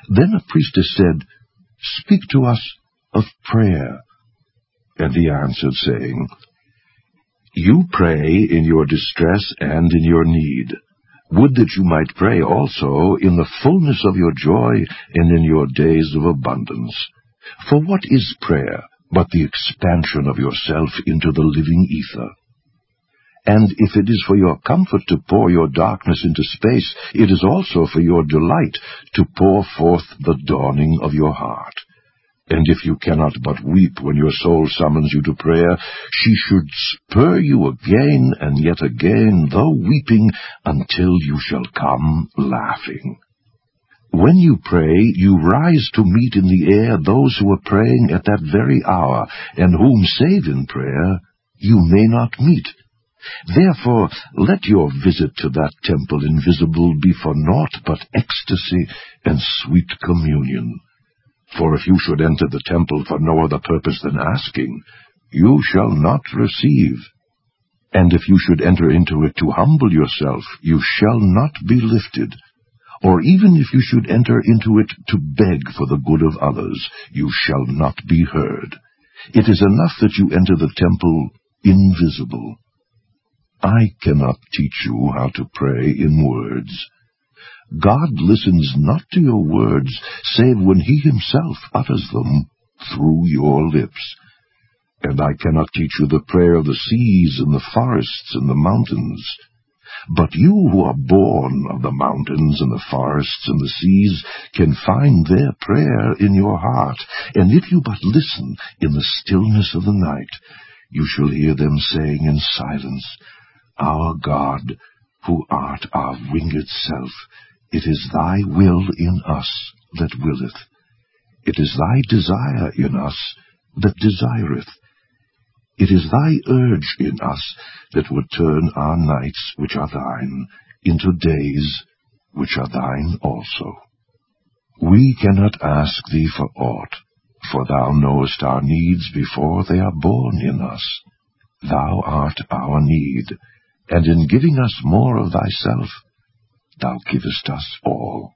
Then a priestess said, Speak to us of prayer. And he answered, saying, You pray in your distress and in your need. Would that you might pray also in the fullness of your joy and in your days of abundance. For what is prayer but the expansion of yourself into the living ether? And if it is for your comfort to pour your darkness into space, it is also for your delight to pour forth the dawning of your heart. And if you cannot but weep when your soul summons you to prayer, she should spur you again and yet again, though weeping, until you shall come laughing. When you pray, you rise to meet in the air those who are praying at that very hour, and whom, save in prayer, you may not meet. Therefore, let your visit to that temple invisible be for naught but ecstasy and sweet communion. For if you should enter the temple for no other purpose than asking, you shall not receive. And if you should enter into it to humble yourself, you shall not be lifted. Or even if you should enter into it to beg for the good of others, you shall not be heard. It is enough that you enter the temple invisible. I cannot teach you how to pray in words. God listens not to your words, save when he himself utters them through your lips. And I cannot teach you the prayer of the seas and the forests and the mountains. But you who are born of the mountains and the forests and the seas can find their prayer in your heart, and if you but listen in the stillness of the night, you shall hear them saying in silence, Our God, who art our winged self, it is thy will in us that willeth. It is thy desire in us that desireth. It is thy urge in us that would turn our nights which are thine into days which are thine also. We cannot ask thee for aught, for thou knowest our needs before they are born in us. Thou art our need, and in giving us more of thyself, thou givest us all.